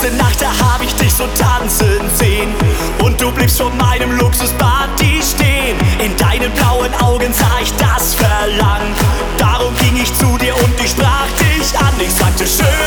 letzte Nacht, da hab ich dich so tanzen sehen. Und du bliebst vor meinem Luxusparty stehen. In deinen blauen Augen sah ich das Verlangen. Darum ging ich zu dir und ich sprach dich an. Ich sagte schön.